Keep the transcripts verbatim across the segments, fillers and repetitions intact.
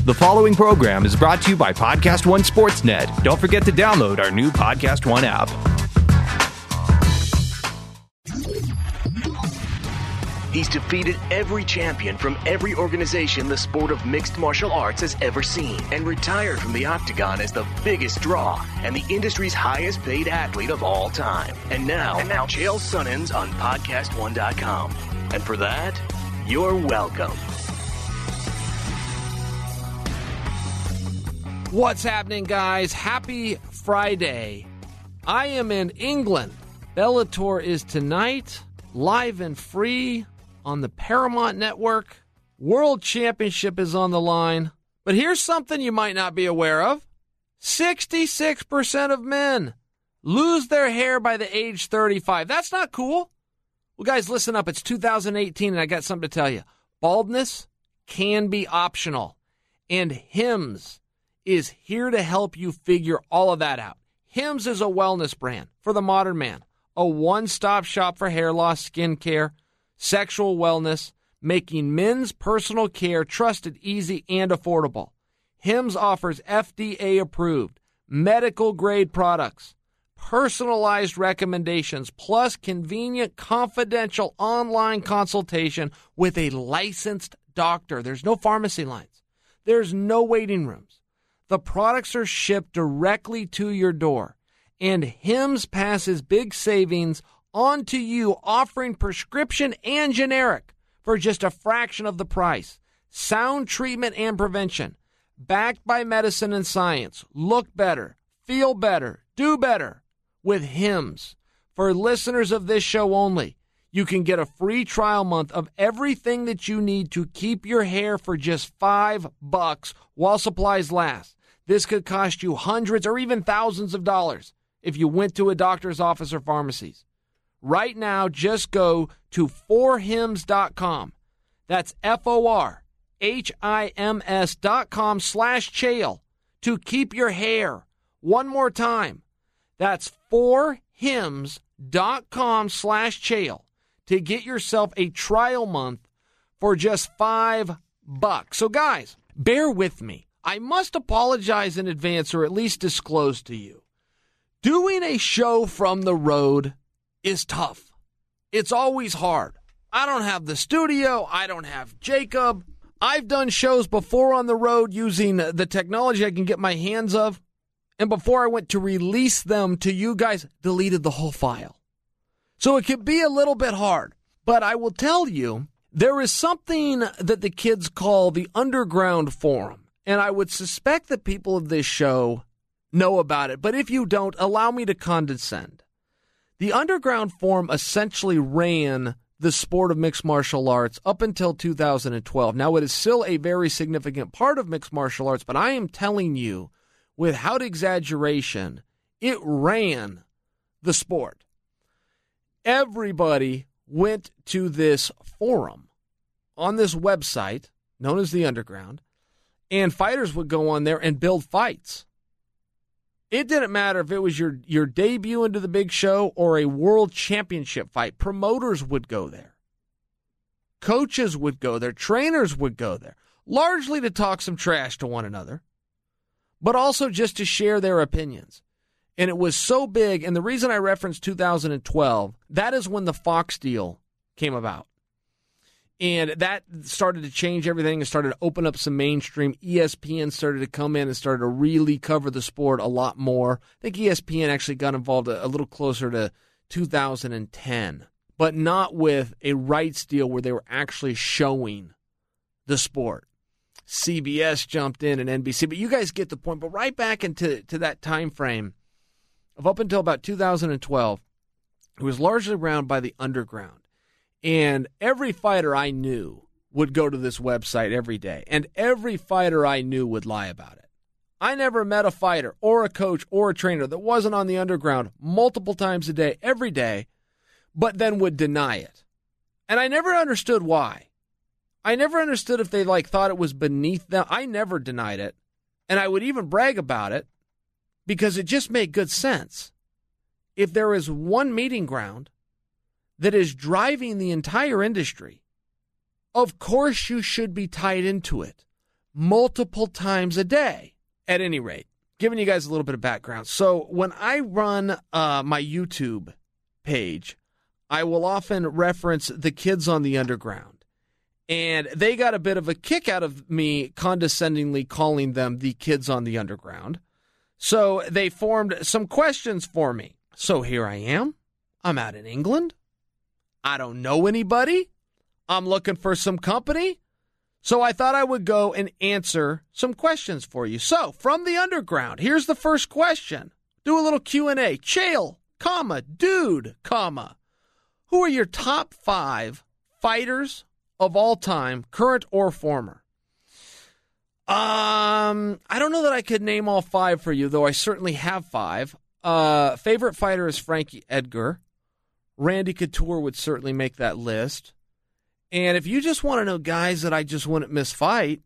The following program is brought to you by Podcast One Sportsnet. Don't forget to download our new Podcast One app. He's defeated every champion from every organization the sport of mixed martial arts has ever seen and retired from the octagon as the biggest draw and the industry's highest paid athlete of all time. And now, and now Chael Sonnen's on podcast one dot com. And for that, you're welcome. What's happening, guys? Happy Friday. I am in England. Bellator is tonight, live and free on the Paramount Network. World Championship is on the line. But here's something you might not be aware of. sixty-six percent of men lose their hair by the age thirty-five. That's not cool. Well, guys, listen up. It's two thousand eighteen, and I got something to tell you. Baldness can be optional. And Hims is here to help you figure all of that out. Hims is a wellness brand for the modern man. A one-stop shop for hair loss, skin care, sexual wellness, making men's personal care trusted, easy, and affordable. Hims offers F D A-approved, medical-grade products, personalized recommendations, plus convenient, confidential online consultation with a licensed doctor. There's no pharmacy lines. There's no waiting rooms. The products are shipped directly to your door, and Hims passes big savings on to you, offering prescription and generic for just a fraction of the price. Sound treatment and prevention, backed by medicine and science. Look better, feel better, do better with Hims. For listeners of this show only, you can get a free trial month of everything that you need to keep your hair for just five bucks while supplies last. This could cost you hundreds or even thousands of dollars if you went to a doctor's office or pharmacies. Right now, just go to for hims dot com. That's F O R H I M S dot com slash Chael to keep your hair. One more time. That's for hims dot com slash Chael to get yourself a trial month for just five bucks. So, guys, bear with me. I must apologize in advance or at least disclose to you. Doing a show from the road is tough. It's always hard. I don't have the studio. I don't have Jacob. I've done shows before on the road using the technology I can get my hands of. And before I went to release them to you guys, deleted the whole file. So it can be a little bit hard. But I will tell you, there is something that the kids call the Underground Forum. And I would suspect that people of this show know about it. But if you don't, allow me to condescend. The Underground Forum essentially ran the sport of mixed martial arts up until two thousand twelve. Now, it is still a very significant part of mixed martial arts, but I am telling you, without exaggeration, it ran the sport. Everybody went to this forum on this website known as the Underground, and fighters would go on there and build fights. It didn't matter if it was your, your debut into the big show or a world championship fight. Promoters would go there. Coaches would go there. Trainers would go there, largely to talk some trash to one another, but also just to share their opinions. And it was so big, and the reason I referenced two thousand twelve, that is when the Fox deal came about. And that started to change everything and started to open up some mainstream. E S P N started to come in and started to really cover the sport a lot more. I think E S P N actually got involved a, a little closer to two thousand ten, but not with a rights deal where they were actually showing the sport. C B S jumped in and N B C, but you guys get the point. But right back into to that time frame of up until about two thousand twelve, it was largely run by the Underground. And every fighter I knew would go to this website every day. And every fighter I knew would lie about it. I never met a fighter or a coach or a trainer that wasn't on the Underground multiple times a day, every day, but then would deny it. And I never understood why. I never understood if they like thought it was beneath them. I never denied it. And I would even brag about it because it just made good sense. If there is one meeting ground that is driving the entire industry, of course you should be tied into it. multiple times a day. At any rate, giving you guys a little bit of background. So when I run uh, my YouTube page, I will often reference the Kids on the Underground. And they got a bit of a kick out of me condescendingly calling them the Kids on the Underground. So they formed some questions for me. So here I am. I'm out in England. I don't know anybody. I'm looking for some company. So I thought I would go and answer some questions for you. So, from the underground, here's the first question. Do a little Q and A. Chael, comma, dude, comma. Who are your top five fighters of all time, current or former? Um, I don't know that I could name all five for you, though I certainly have five. Uh, favorite fighter is Frankie Edgar. Randy Couture would certainly make that list. And if you just want to know guys that I just wouldn't miss fight,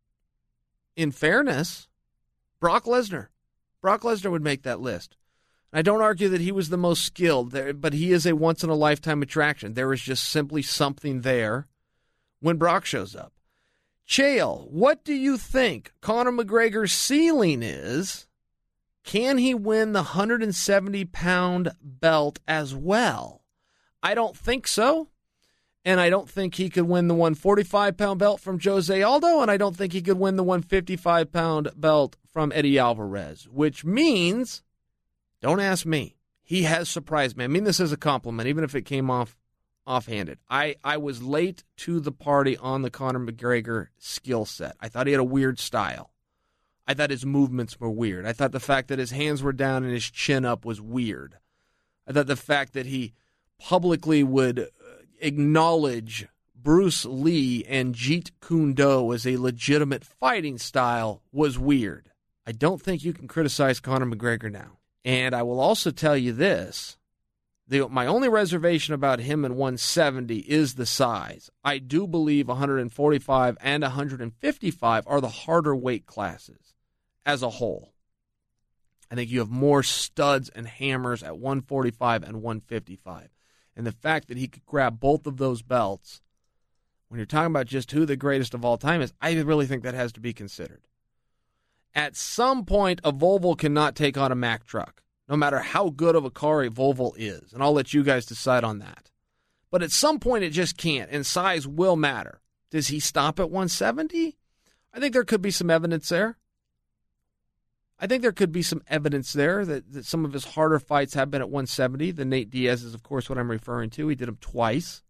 in fairness, Brock Lesnar. Brock Lesnar would make that list. I don't argue that he was the most skilled, but he is a once-in-a-lifetime attraction. There is just simply something there when Brock shows up. Chael, what do you think Conor McGregor's ceiling is? Can he win the one hundred seventy pound belt as well? I don't think so. And I don't think he could win the one forty-five pound belt from Jose Aldo, and I don't think he could win the one fifty-five pound belt from Eddie Alvarez, which means, don't ask me, he has surprised me. I mean this as a compliment, even if it came off offhanded. I, I was late to the party on the Conor McGregor skill set. I thought he had a weird style. I thought his movements were weird. I thought the fact that his hands were down and his chin up was weird. I thought the fact that he publicly would acknowledge Bruce Lee and Jeet Kune Do as a legitimate fighting style was weird. I don't think you can criticize Conor McGregor now. And I will also tell you this. The, my only reservation about him in one seventy is the size. I do believe one forty-five and one fifty-five are the harder weight classes as a whole. I think you have more studs and hammers at one forty-five and one fifty-five. And the fact that he could grab both of those belts, when you're talking about just who the greatest of all time is, I really think that has to be considered. At some point, a Volvo cannot take on a Mack truck, no matter how good of a car a Volvo is. And I'll let you guys decide on that. But at some point, it just can't, and size will matter. Does he stop at one seventy? I think there could be some evidence there. I think there could be some evidence there that, that some of his harder fights have been at one seventy. The Nate Diaz is, of course, what I'm referring to. He did them twice.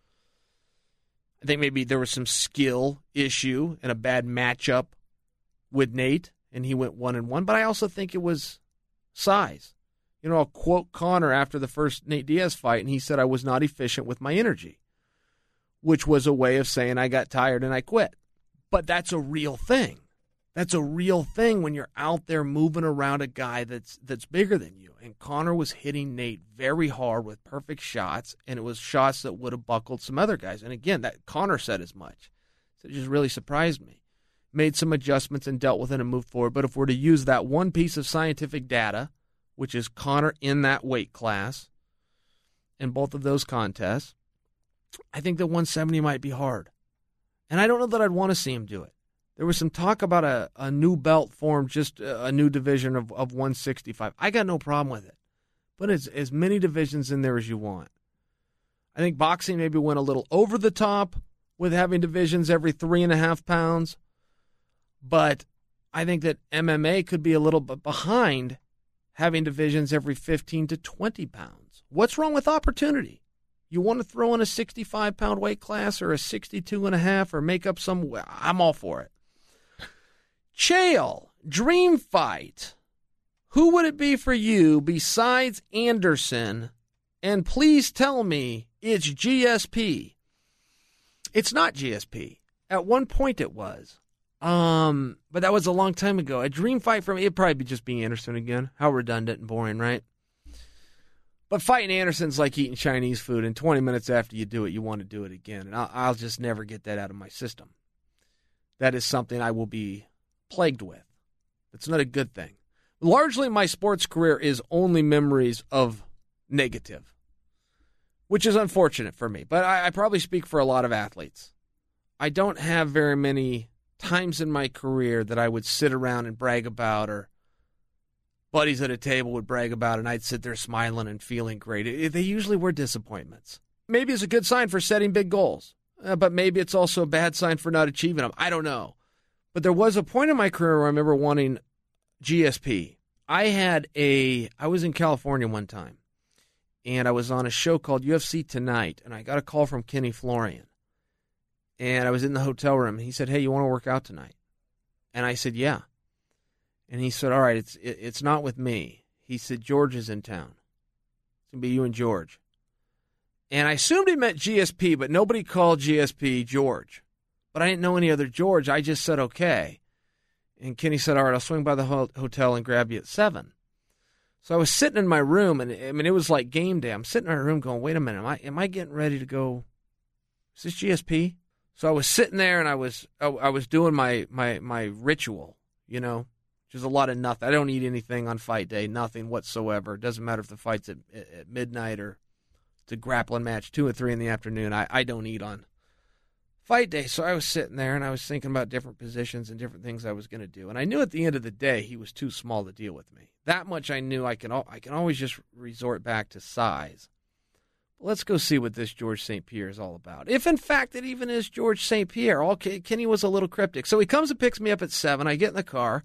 I think maybe there was some skill issue and a bad matchup with Nate, and he went one and one. But I also think it was size. You know, I'll quote Conor after the first Nate Diaz fight, and he said, I was not efficient with my energy, which was a way of saying I got tired and I quit. But that's a real thing. That's a real thing when you're out there moving around a guy that's that's bigger than you. And Conor was hitting Nate very hard with perfect shots, and it was shots that would have buckled some other guys. And again, that Conor said as much. So it just really surprised me. Made some adjustments and dealt with it and moved forward. But if we're to use that one piece of scientific data, which is Conor in that weight class, in both of those contests, I think that one seventy might be hard. And I don't know that I'd want to see him do it. There was some talk about a, a new belt formed, just a, a new division of, of one sixty-five. I got no problem with it. But it's as many divisions in there as you want. I think boxing maybe went a little over the top with having divisions every three and a half pounds. But I think that M M A could be a little bit behind having divisions every fifteen to twenty pounds. What's wrong with opportunity? You want to throw in a sixty-five pound weight class or a sixty-two and a half or make up some, I'm all for it. Chael, dream fight. Who would it be for you besides Anderson? And please tell me it's G S P. It's not G S P. At one point it was. Um, but that was a long time ago. A dream fight for me, it'd probably be just being Anderson again. How redundant and boring, right? But fighting Anderson's like eating Chinese food, and twenty minutes after you do it, you want to do it again. And I'll, I'll just never get that out of my system. That is something I will be plagued with. It's not a good thing. Largely, my sports career is only memories of negative, which is unfortunate for me. But I, I probably speak for a lot of athletes. I don't have very many times in my career that I would sit around and brag about, or buddies at a table would brag about, and I'd sit there smiling and feeling great. It, they usually were disappointments. Maybe it's a good sign for setting big goals, uh, but maybe it's also a bad sign for not achieving them. I don't know. But there was a point in my career where I remember wanting G S P. I had a, I was in California one time, and I was on a show called U F C Tonight, and I got a call from Kenny Florian. And I was in the hotel room, and he said, hey, you want to work out tonight? And I said, yeah. And he said, all right, it's it, it's not with me. He said, George is in town. It's going to be you and George. And I assumed he meant G S P, but nobody called G S P George. But I didn't know any other George. I just said, okay. And Kenny said, all right, I'll swing by the ho- hotel and grab you at seven. So I was sitting in my room, and I mean, it was like game day. I'm sitting in my room going, wait a minute, am I, am I getting ready to go? Is this G S P? So I was sitting there, and I was I, I was doing my, my, my ritual, you know, which is a lot of nothing. I don't eat anything on fight day, nothing whatsoever. It doesn't matter if the fight's at, at midnight or it's a grappling match, two or three in the afternoon. I, I don't eat on fight day. So I was sitting there, and I was thinking about different positions and different things I was going to do. And I knew at the end of the day he was too small to deal with me. That much I knew. I can I can always just resort back to size. Let's go see what this George Saint Pierre is all about. If, in fact, it even is George Saint Pierre. All Kenny was a little cryptic. So he comes and picks me up at seven. I get in the car,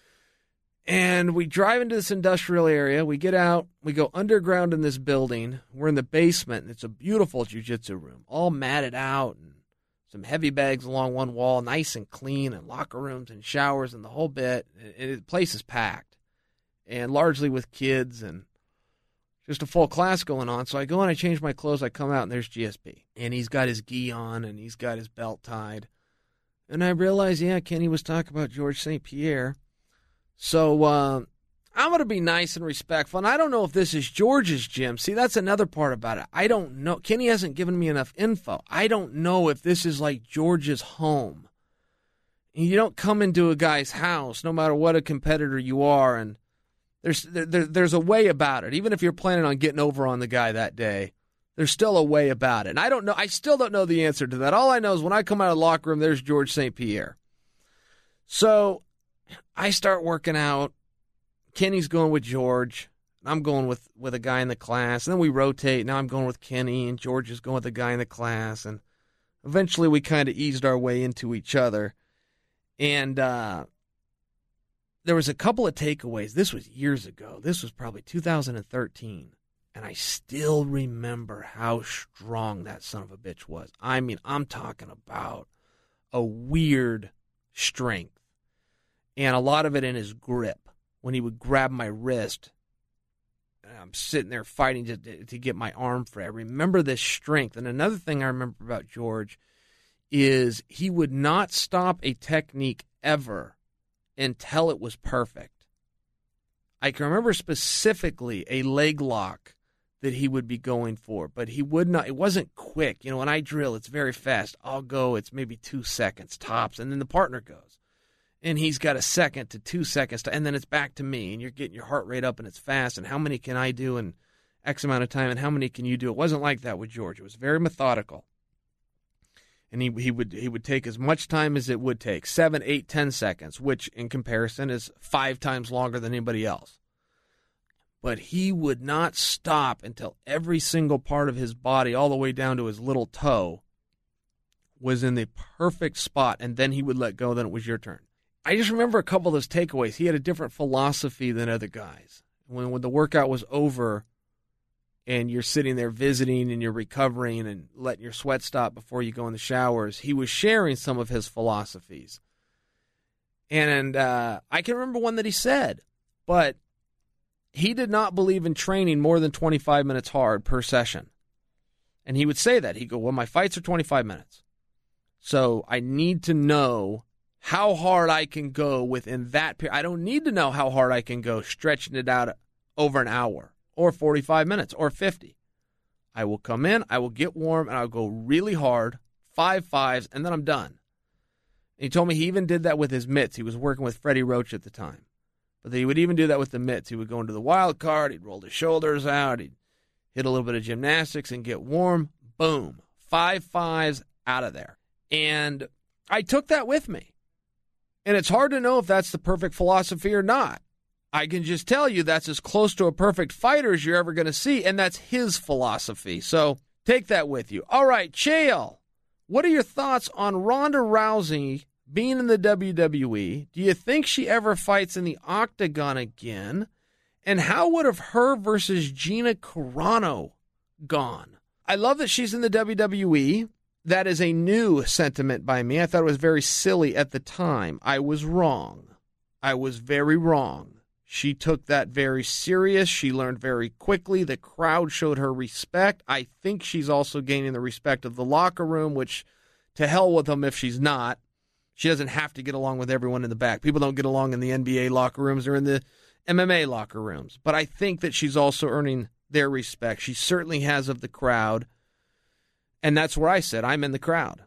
and we drive into this industrial area. We get out. We go underground in this building. We're in the basement, and it's a beautiful jiu-jitsu room, all matted out, and some heavy bags along one wall, nice and clean, and locker rooms and showers and the whole bit. And the place is packed, and largely with kids and just a full class going on. So I go and I change my clothes. I come out, and there's G S P. And he's got his gi on, and he's got his belt tied. And I realize, yeah, Kenny was talking about George Saint Pierre. So uh, I'm going to be nice and respectful. And I don't know if this is George's gym. See, that's another part about it. I don't know. Kenny hasn't given me enough info. I don't know if this is like George's home. And you don't come into a guy's house, no matter what a competitor you are, and There's there, there's a way about it. Even if you're planning on getting over on the guy that day, there's still a way about it. And I don't know. I still don't know the answer to that. All I know is when I come out of the locker room, there's George Saint Pierre. So I start working out. Kenny's going with George. I'm going with, with a guy in the class. And then we rotate. Now I'm going with Kenny, and George is going with a guy in the class. And eventually we kind of eased our way into each other. And uh there was a couple of takeaways. This was years ago. This was probably two thousand thirteen. And I still remember how strong that son of a bitch was. I mean, I'm talking about a weird strength. And a lot of it in his grip. When he would grab my wrist, and I'm sitting there fighting to, to get my arm free. I remember this strength. And another thing I remember about George is he would not stop a technique ever until it was perfect. I can remember specifically a leg lock that he would be going for, but he would not, it wasn't quick. You know, when I drill, it's very fast. I'll go, it's maybe two seconds tops, and then the partner goes. And he's got a second to two seconds, to, and then it's back to me, and you're getting your heart rate up, and it's fast, and how many can I do in X amount of time, and how many can you do? It wasn't like that with George. It was very methodical. And he he would he would take as much time as it would take, seven, eight, ten seconds, which in comparison is five times longer than anybody else. But he would not stop until every single part of his body, all the way down to his little toe, was in the perfect spot, and then he would let go, then it was your turn. I just remember a couple of those takeaways. He had a different philosophy than other guys. When, when the workout was over, and you're sitting there visiting and you're recovering and letting your sweat stop before you go in the showers, he was sharing some of his philosophies. And uh, I can remember one that he said, but he did not believe in training more than twenty-five minutes hard per session. And he would say that. He'd go, well, my fights are twenty-five minutes. So I need to know how hard I can go within that period. I don't need to know how hard I can go stretching it out over an hour. Or forty-five minutes, or fifty. I will come in, I will get warm, and I'll go really hard, five fives, and then I'm done. And he told me he even did that with his mitts. He was working with Freddie Roach at the time. But he would even do that with the mitts. He would go into the wild card, he'd roll his shoulders out, he'd hit a little bit of gymnastics and get warm. Boom. Five fives out of there. And I took that with me. And it's hard to know if that's the perfect philosophy or not. I can just tell you that's as close to a perfect fighter as you're ever going to see, and that's his philosophy. So take that with you. All right, Chael, what are your thoughts on Ronda Rousey being in the W W E? Do you think she ever fights in the Octagon again? And how would have her versus Gina Carano gone? I love that she's in the W W E. That is a new sentiment by me. I thought it was very silly at the time. I was wrong. I was very wrong. She took that very serious. She learned very quickly. The crowd showed her respect. I think she's also gaining the respect of the locker room, which to hell with them if she's not. She doesn't have to get along with everyone in the back. People don't get along in the N B A locker rooms or in the M M A locker rooms. But I think that she's also earning their respect. She certainly has of the crowd. And that's where I said, I'm in the crowd.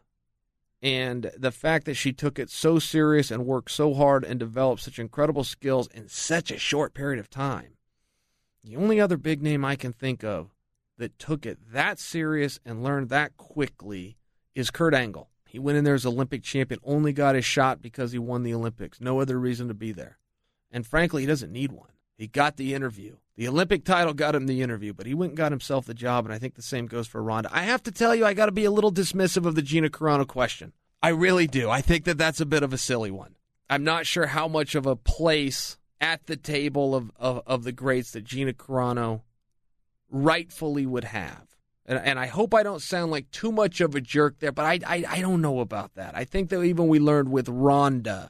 And the fact that she took it so serious and worked so hard and developed such incredible skills in such a short period of time. The only other big name I can think of that took it that serious and learned that quickly is Kurt Angle. He went in there as Olympic champion, only got his shot because he won the Olympics. No other reason to be there. And frankly, he doesn't need one. He got the interview. The Olympic title got him the interview, but he went and got himself the job, and I think the same goes for Ronda. I have to tell you, I got to be a little dismissive of the Gina Carano question. I really do. I think that that's a bit of a silly one. I'm not sure how much of a place at the table of, of, of the greats that Gina Carano rightfully would have. And, and I hope I don't sound like too much of a jerk there, but I, I, I don't know about that. I think that even we learned with Ronda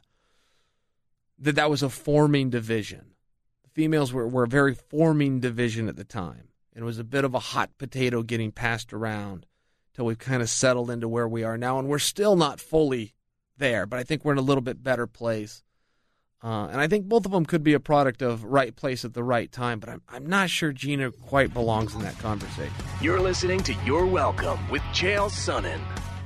that that was a forming division. Females were, were a very forming division at the time. It was a bit of a hot potato getting passed around till we've kind of settled into where we are now. And we're still not fully there, but I think we're in a little bit better place. Uh, and I think both of them could be a product of right place at the right time, but I'm, I'm not sure Gina quite belongs in that conversation. You're listening to You're Welcome with Chael Sonnen.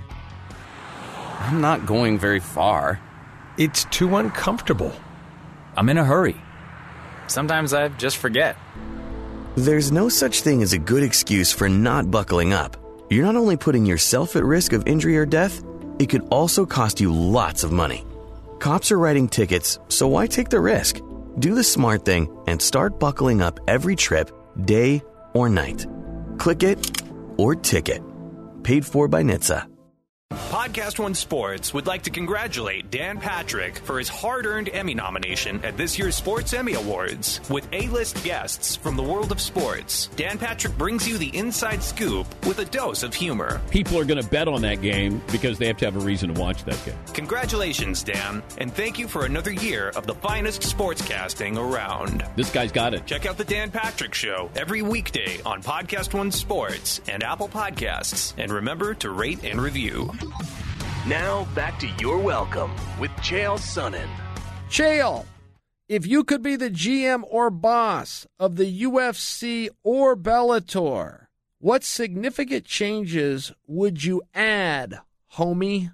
I'm not going very far. It's too uncomfortable. I'm in a hurry. Sometimes I just forget. There's no such thing as a good excuse for not buckling up. You're not only putting yourself at risk of injury or death, it could also cost you lots of money. Cops are writing tickets, so why take the risk? Do the smart thing and start buckling up every trip, day or night. Click it or ticket. Paid for by N H T S A. Podcast One Sports would like to congratulate Dan Patrick for his hard-earned Emmy nomination at this year's Sports Emmy Awards. With A-list guests from the world of sports, Dan Patrick brings you the inside scoop with a dose of humor. People are going to bet on that game because they have to have a reason to watch that game. Congratulations, Dan, and thank you for another year of the finest sportscasting around. This guy's got it. Check out the Dan Patrick Show every weekday on Podcast One Sports and Apple Podcasts. And remember to rate and review. Now, back to You're Welcome with Chael Sonnen. Chael, if you could be the G M or boss of the U F C or Bellator, what significant changes would you add, homie?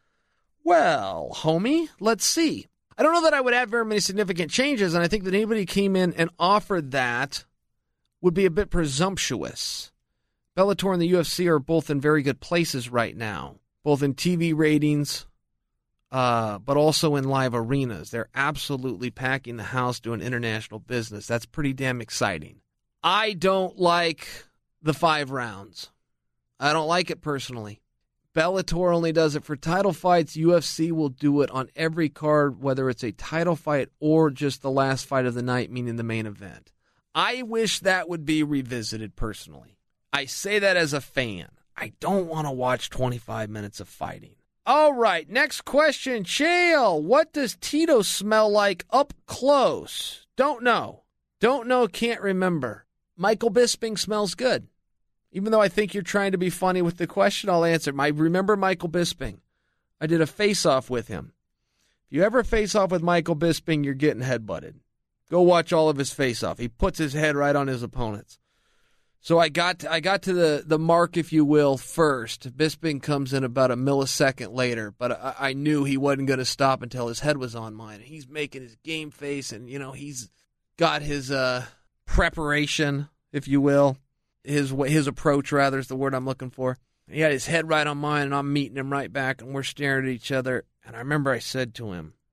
Well, homie, let's see. I don't know that I would add very many significant changes, and I think that anybody who came in and offered that would be a bit presumptuous. Bellator and the U F C are both in very good places right now, both in T V ratings, uh, but also in live arenas. They're absolutely packing the house doing international business. That's pretty damn exciting. I don't like the five rounds. I don't like it personally. Bellator only does it for title fights. U F C will do it on every card, whether it's a title fight or just the last fight of the night, meaning the main event. I wish that would be revisited personally. I say that as a fan. I don't want to watch twenty-five minutes of fighting. All right, next question. Chael, what does Tito smell like up close? Don't know. Don't know, can't remember. Michael Bisping smells good. Even though I think you're trying to be funny with the question, I'll answer. I remember Michael Bisping. I did a face-off with him. If you ever face off with Michael Bisping, you're getting headbutted. Go watch all of his face-off. He puts his head right on his opponents. So I got to, I got to the, the mark, if you will, first. Bisping comes in about a millisecond later, but I, I knew he wasn't going to stop until his head was on mine. He's making his game face, and, you know, he's got his uh, preparation, if you will. His his approach, rather, is the word I'm looking for. He had his head right on mine, and I'm meeting him right back, and we're staring at each other. And I remember I said to him,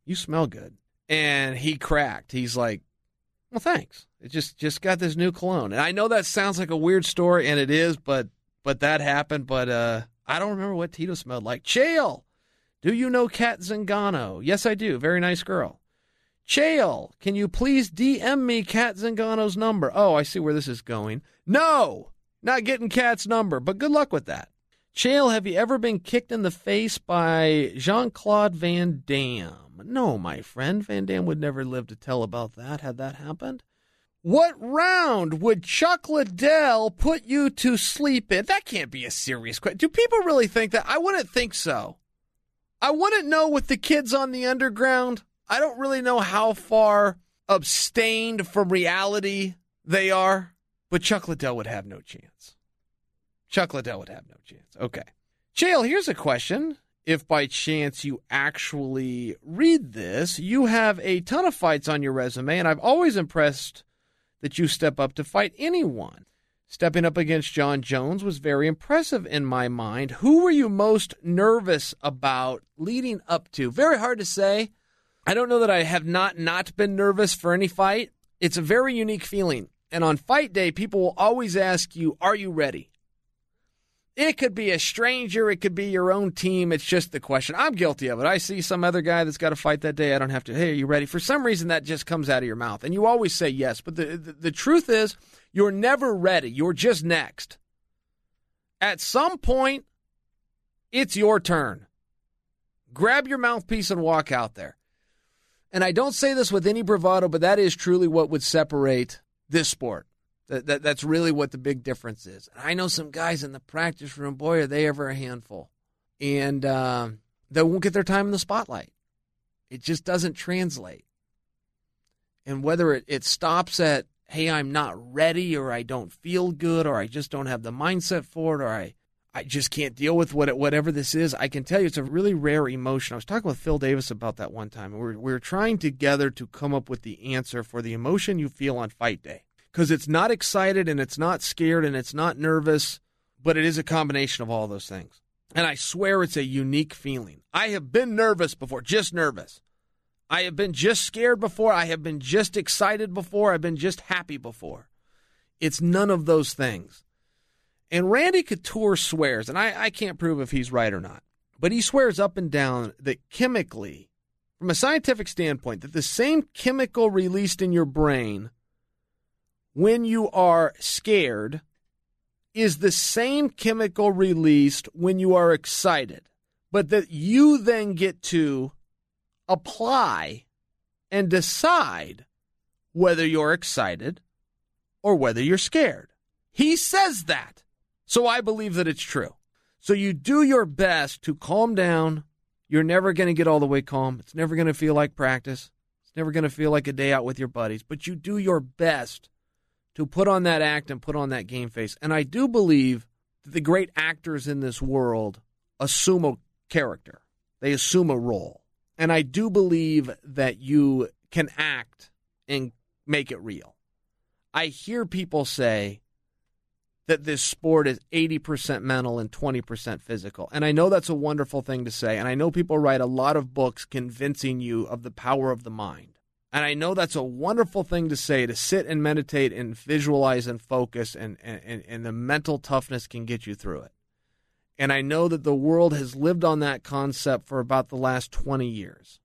you smell good. And he cracked. He's like, well, thanks. It just, just got this new cologne. And I know that sounds like a weird story, and it is, but but that happened. But uh, I don't remember what Tito smelled like. Chael, do you know Kat Zingano? Yes, I do. Very nice girl. Chael, can you please D M me Kat Zingano's number? Oh, I see where this is going. No, not getting Kat's number, but good luck with that. Chael, have you ever been kicked in the face by Jean-Claude Van Damme? No, my friend. Van Damme would never live to tell about that had that happened. What round would Chuck Liddell put you to sleep in? That can't be a serious question. Do people really think that? I wouldn't think so. I wouldn't know with the kids on the underground. I don't really know how far abstained from reality they are, but Chuck Liddell would have no chance. Chuck Liddell would have no chance. Okay. Chael, here's a question. If by chance you actually read this, you have a ton of fights on your resume, and I've always impressed that you step up to fight anyone. Stepping up against John Jones was very impressive in my mind. Who were you most nervous about leading up to? Very hard to say. I don't know that I have not not been nervous for any fight. It's a very unique feeling. And on fight day, people will always ask you, are you ready? It could be a stranger. It could be your own team. It's just the question. I'm guilty of it. I see some other guy that's got to fight that day. I don't have to, hey, are you ready? For some reason, that just comes out of your mouth. And you always say yes. But the, the, the truth is, you're never ready. You're just next. At some point, it's your turn. Grab your mouthpiece and walk out there. And I don't say this with any bravado, but that is truly what would separate this sport. That, that That's really what the big difference is. I know some guys in the practice room, boy, are they ever a handful. And uh, they won't get their time in the spotlight. It just doesn't translate. And whether it, it stops at, hey, I'm not ready, or I don't feel good, or I just don't have the mindset for it, or I, I just can't deal with what it, whatever this is, I can tell you it's a really rare emotion. I was talking with Phil Davis about that one time. We were, we were trying together to come up with the answer for the emotion you feel on fight day. Because it's not excited, and it's not scared, and it's not nervous, but it is a combination of all those things. And I swear it's a unique feeling. I have been nervous before, just nervous. I have been just scared before. I have been just excited before. I've been just happy before. It's none of those things. And Randy Couture swears, and I, I can't prove if he's right or not, but he swears up and down that chemically, from a scientific standpoint, that the same chemical released in your brain when you are scared is the same chemical released when you are excited, but that you then get to apply and decide whether you're excited or whether you're scared. He says that, so I believe that it's true. So you do your best to calm down. You're never going to get all the way calm. It's never going to feel like practice. It's never going to feel like a day out with your buddies, but you do your best to put on that act and put on that game face. And I do believe that the great actors in this world assume a character. They assume a role. And I do believe that you can act and make it real. I hear people say that this sport is eighty percent mental and twenty percent physical. And I know that's a wonderful thing to say. And I know people write a lot of books convincing you of the power of the mind. And I know that's a wonderful thing to say, to sit and meditate and visualize and focus, and, and, and the mental toughness can get you through it. And I know that the world has lived on that concept for about the last twenty years.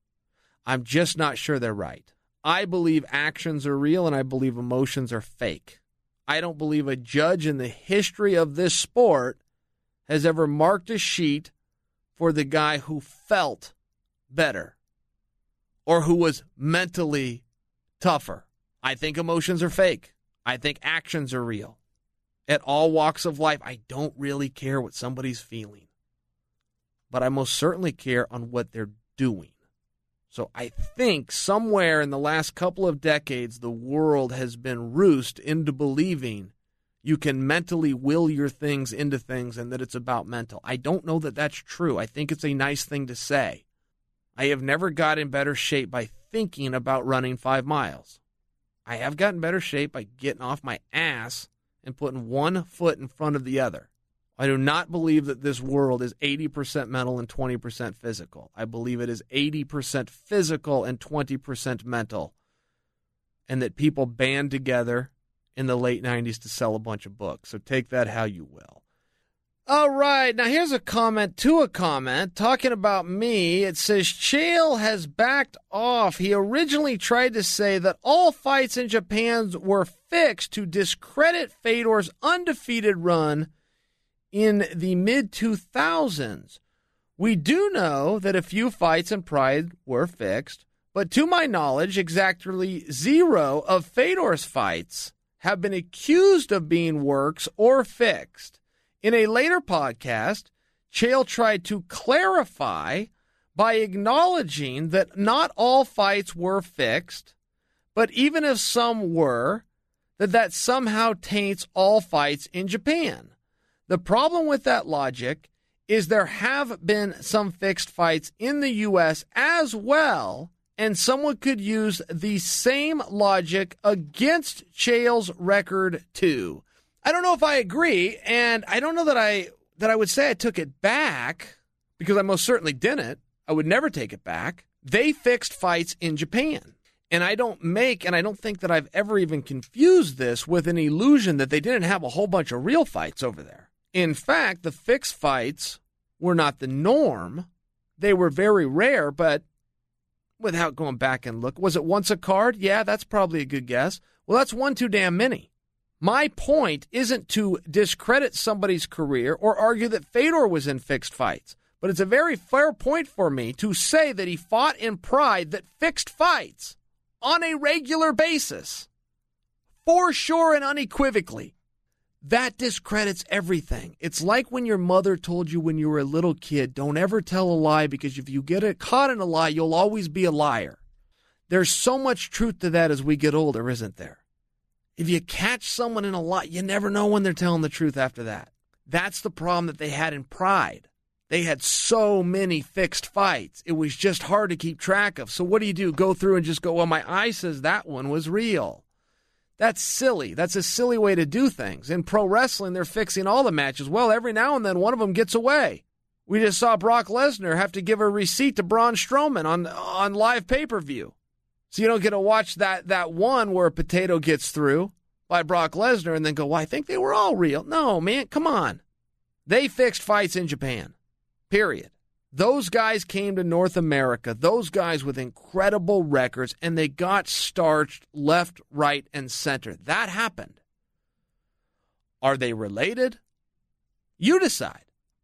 I'm just not sure they're right. I believe actions are real, and I believe emotions are fake. I don't believe a judge in the history of this sport has ever marked a sheet for the guy who felt better or who was mentally tougher. I think emotions are fake. I think actions are real. At all walks of life, I don't really care what somebody's feeling. But I most certainly care on what they're doing. So I think somewhere in the last couple of decades, the world has been roosed into believing you can mentally will your things into things and that it's about mental. I don't know that that's true. I think it's a nice thing to say. I have never got in better shape by thinking about running five miles. I have gotten better shape by getting off my ass and putting one foot in front of the other. I do not believe that this world is eighty percent mental and twenty percent physical. I believe it is eighty percent physical and twenty percent mental. And that people band together in the late nineties to sell a bunch of books. So take that how you will. All right, now here's a comment to a comment talking about me. It says, Chael has backed off. He originally tried to say that all fights in Japan were fixed to discredit Fedor's undefeated run in the mid two thousands. We do know that a few fights in Pride were fixed, but to my knowledge, exactly zero of Fedor's fights have been accused of being works or fixed. In a later podcast, Chael tried to clarify by acknowledging that not all fights were fixed, but even if some were, that that somehow taints all fights in Japan. The problem with that logic is there have been some fixed fights in the U S as well, and someone could use the same logic against Chael's record too. I don't know if I agree, and I don't know that I that I would say I took it back, because I most certainly didn't. I would never take it back. They fixed fights in Japan. And I don't make, and I don't think that I've ever even confused this with an illusion that they didn't have a whole bunch of real fights over there. In fact, the fixed fights were not the norm. They were very rare, but without going back and look, was it once a card? Yeah, that's probably a good guess. Well, that's one too damn many. My point isn't to discredit somebody's career or argue that Fedor was in fixed fights, but it's a very fair point for me to say that he fought in Pride that fixed fights on a regular basis, for sure and unequivocally. That discredits everything. It's like when your mother told you when you were a little kid, don't ever tell a lie, because if you get caught in a lie, you'll always be a liar. There's so much truth to that as we get older, isn't there? If you catch someone in a lie, you never know when they're telling the truth after that. That's the problem that they had in Pride. They had so many fixed fights. It was just hard to keep track of. So what do you do? Go through and just go, well, my eye says that one was real. That's silly. That's a silly way to do things. In pro wrestling, they're fixing all the matches. Well, every now and then one of them gets away. We just saw Brock Lesnar have to give a receipt to Braun Strowman on, on live pay-per-view. So you don't get to watch that that one where a potato gets through by Brock Lesnar and then go, well, I think they were all real. No, man, come on. They fixed fights in Japan, period. Those guys came to North America, those guys with incredible records, and they got starched left, right, and center. That happened. Are they related? You decide.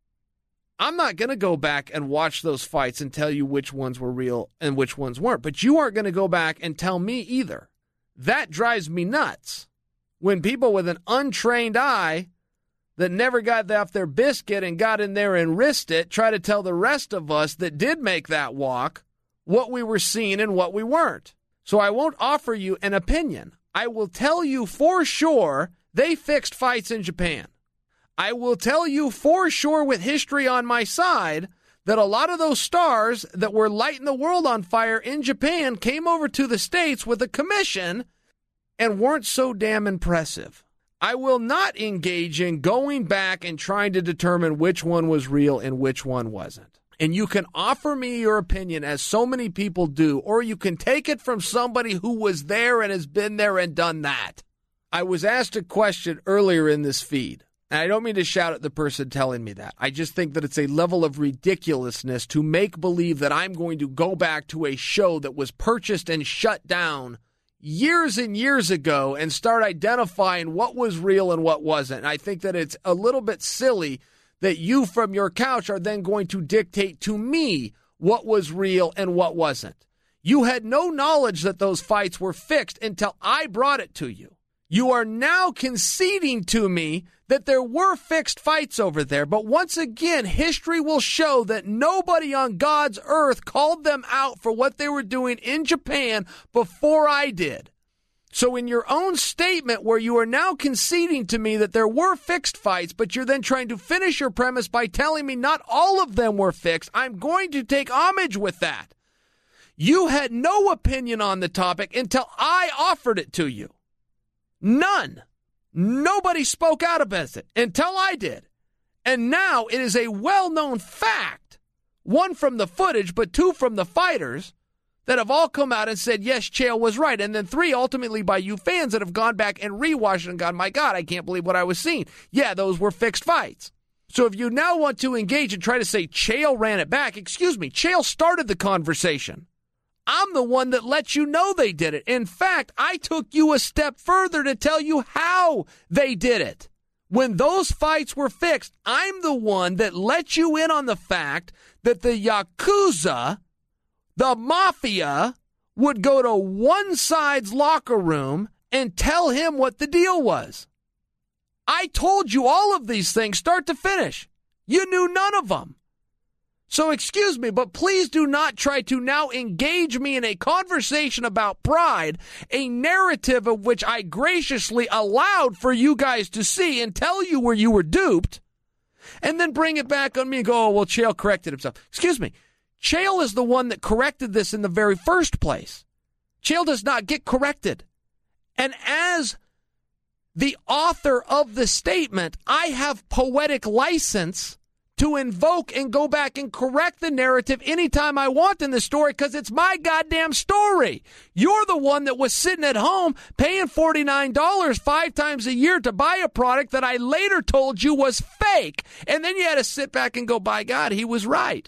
I'm not going to go back and watch those fights and tell you which ones were real and which ones weren't. But you aren't going to go back and tell me either. That drives me nuts. When people with an untrained eye that never got off their biscuit and got in there and risked it try to tell the rest of us that did make that walk what we were seeing and what we weren't. So I won't offer you an opinion. I will tell you for sure they fixed fights in Japan. I will tell you for sure with history on my side that a lot of those stars that were lighting the world on fire in Japan came over to the States with a commission and weren't so damn impressive. I will not engage in going back and trying to determine which one was real and which one wasn't. And you can offer me your opinion, as so many people do, or you can take it from somebody who was there and has been there and done that. I was asked a question earlier in this feed. And I don't mean to shout at the person telling me that. I just think that it's a level of ridiculousness to make believe that I'm going to go back to a show that was purchased and shut down years and years ago and start identifying what was real and what wasn't. And I think that it's a little bit silly that you from your couch are then going to dictate to me what was real and what wasn't. You had no knowledge that those fights were fixed until I brought it to you. You are now conceding to me that there were fixed fights over there. But once again, history will show that nobody on God's earth called them out for what they were doing in Japan before I did. So in your own statement where you are now conceding to me that there were fixed fights, but you're then trying to finish your premise by telling me not all of them were fixed, I'm going to take homage with that. You had no opinion on the topic until I offered it to you. None. Nobody spoke out about it until I did. And now it is a well-known fact, one from the footage, but two from the fighters, that have all come out and said, yes, Chael was right. And then three, ultimately, by you fans that have gone back and rewatched it and gone, my God, I can't believe what I was seeing. Yeah, those were fixed fights. So if you now want to engage and try to say Chael ran it back, excuse me, Chael started the conversation. I'm the one that let you know they did it. In fact, I took you a step further to tell you how they did it. When those fights were fixed, I'm the one that let you in on the fact that the Yakuza, the Mafia, would go to one side's locker room and tell him what the deal was. I told you all of these things, start to finish. You knew none of them. So excuse me, but please do not try to now engage me in a conversation about pride, a narrative of which I graciously allowed for you guys to see and tell you where you were duped, and then bring it back on me and go, oh, well, Chael corrected himself. Excuse me. Chael is the one that corrected this in the very first place. Chael does not get corrected. And as the author of the statement, I have poetic license to invoke and go back and correct the narrative anytime I want in the story because it's my goddamn story. You're the one that was sitting at home paying forty-nine dollars five times a year to buy a product that I later told you was fake. And then you had to sit back and go, by God, he was right.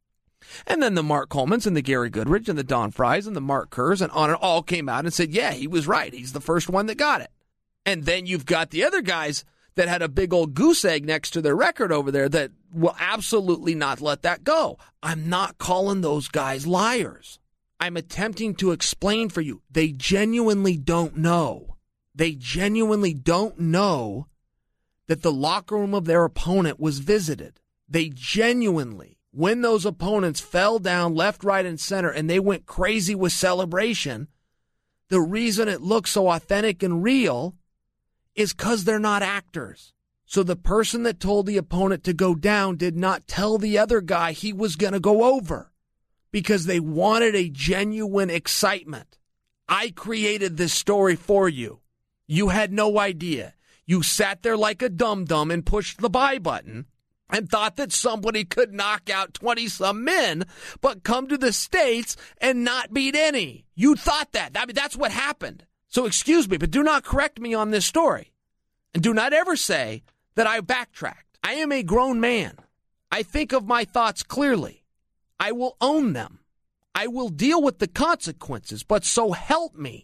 And then the Mark Colemans and the Gary Goodridge and the Don Fries and the Mark Kerrs and on it all came out and said, yeah, he was right. He's the first one that got it. And then you've got the other guys that had a big old goose egg next to their record over there that will absolutely not let that go. I'm not calling those guys liars. I'm attempting to explain for you. They genuinely don't know. They genuinely don't know that the locker room of their opponent was visited. They genuinely, when those opponents fell down left, right, and center and they went crazy with celebration, the reason it looks so authentic and real is because they're not actors. So the person that told the opponent to go down did not tell the other guy he was going to go over because they wanted a genuine excitement. I created this story for you. You had no idea. You sat there like a dum-dum and pushed the buy button and thought that somebody could knock out twenty-some men but come to the States and not beat any. You thought that. I mean, that's what happened. So excuse me, but do not correct me on this story. And do not ever say that I backtracked. I am a grown man. I think of my thoughts clearly. I will own them. I will deal with the consequences, but so help me,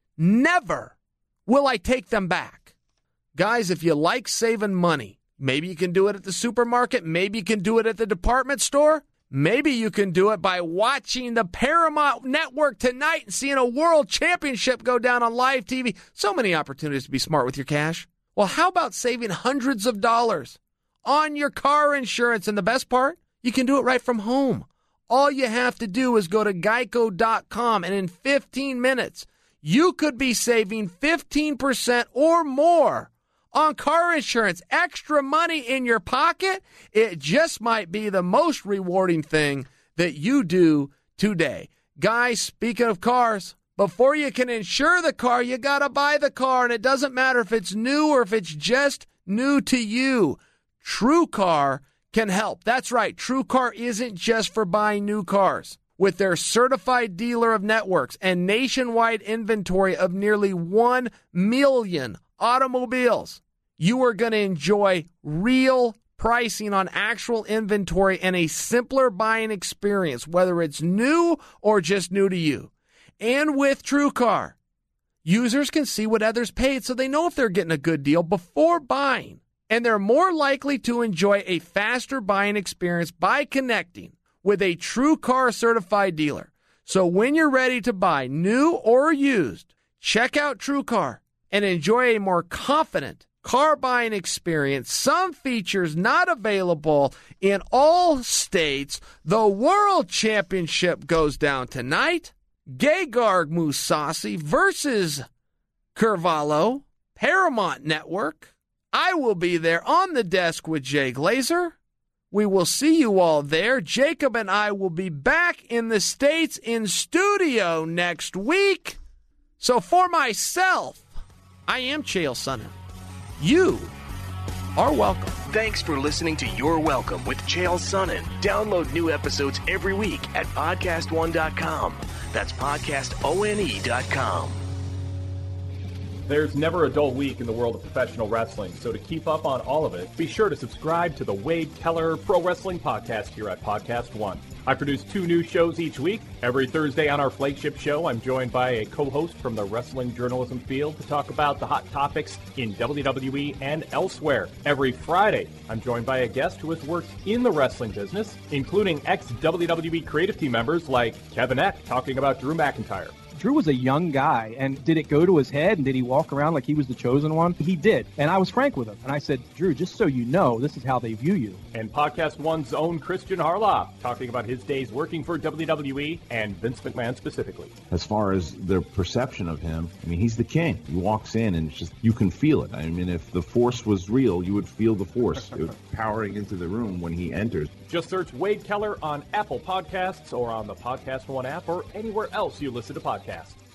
never will I take them back. Guys, if you like saving money, maybe you can do it at the supermarket, maybe you can do it at the department store. Maybe you can do it by watching the Paramount Network tonight and seeing a world championship go down on live T V. So many opportunities to be smart with your cash. Well, how about saving hundreds of dollars on your car insurance? And the best part, you can do it right from home. All you have to do is go to geico dot com, and in fifteen minutes, you could be saving fifteen percent or more on car insurance. Extra money in your pocket. It just might be the most rewarding thing that you do today. Guys, speaking of cars, before you can insure the car, you got to buy the car, and it doesn't matter if it's new or if it's just new to you. TrueCar can help. That's right. TrueCar isn't just for buying new cars. With their certified dealer of networks and nationwide inventory of nearly one million automobiles, you are going to enjoy real pricing on actual inventory and a simpler buying experience, whether it's new or just new to you. And with TrueCar, users can see what others paid so they know if they're getting a good deal before buying. And they're more likely to enjoy a faster buying experience by connecting with a TrueCar certified dealer. So when you're ready to buy new or used, check out TrueCar and enjoy a more confident car buying experience. Some features not available in all states. The World Championship goes down tonight. Gegard Mousasi versus Carvalho. Paramount Network. I will be there on the desk with Jay Glazer. We will see you all there. Jacob and I will be back in the States in studio next week. So for myself, I am Chael Sonnen. You are welcome. Thanks for listening to You're Welcome with Chael Sonnen. Download new episodes every week at podcast one dot com. That's podcast one dot com. There's never a dull week in the world of professional wrestling, so to keep up on all of it, be sure to subscribe to the Wade Keller Pro Wrestling Podcast here at Podcast One. I produce two new shows each week. Every Thursday on our flagship show, I'm joined by a co-host from the wrestling journalism field to talk about the hot topics in W W E and elsewhere. Every Friday, I'm joined by a guest who has worked in the wrestling business, including ex-W W E creative team members like Kevin Eck talking about Drew McIntyre. Drew was a young guy, and did it go to his head, and did he walk around like he was the chosen one? He did, and I was frank with him, and I said, Drew, just so you know, this is how they view you. And Podcast One's own Christian Harloff, talking about his days working for W W E and Vince McMahon specifically. As far as their perception of him, I mean, he's the king. He walks in, and it's just, you can feel it. I mean, if the Force was real, you would feel the Force powering into the room when he enters. Just search Wade Keller on Apple Podcasts or on the Podcast One app or anywhere else you listen to podcasts.